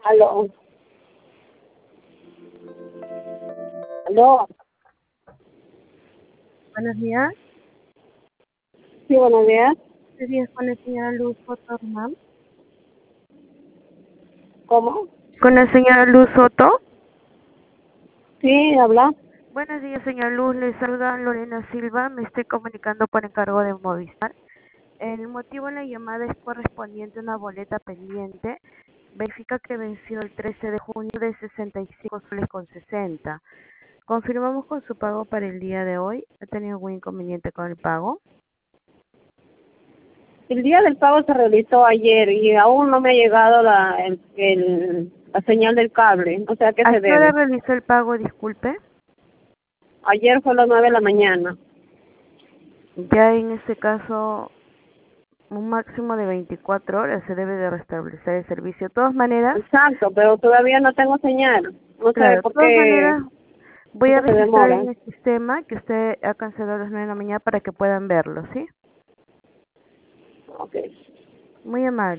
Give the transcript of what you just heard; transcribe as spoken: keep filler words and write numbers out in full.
Aló. Aló. Buenos días. Sí, buenos días. Buenos días con la señora Luz Soto Román. ¿Cómo? Con la señora Luz Soto. Sí, habla. Buenos días, señora Luz. Le saluda Lorena Silva. Me estoy comunicando por encargo de Movistar. El motivo de la llamada es correspondiente a una boleta pendiente. Verifica que venció el trece de junio de sesenta y cinco soles con sesenta. Confirmamos con su pago para el día de hoy. ¿Ha tenido algún inconveniente con el pago? El día del pago se realizó ayer y aún no me ha llegado la, el, el- la señal del cable. O sea, ¿a qué ¿A se qué hora debe? realizó el pago? Disculpe. Ayer fue a las nueve de la mañana. Ya en este caso, un máximo de veinticuatro horas se debe de restablecer el servicio. De todas maneras, Exacto, pero todavía no tengo señal. No sé claro, de por todas qué, maneras voy por a qué se registrar demora. en el sistema que usted ha cancelado a las nueve de la mañana para que puedan verlo, ¿sí? Ok. Muy amable.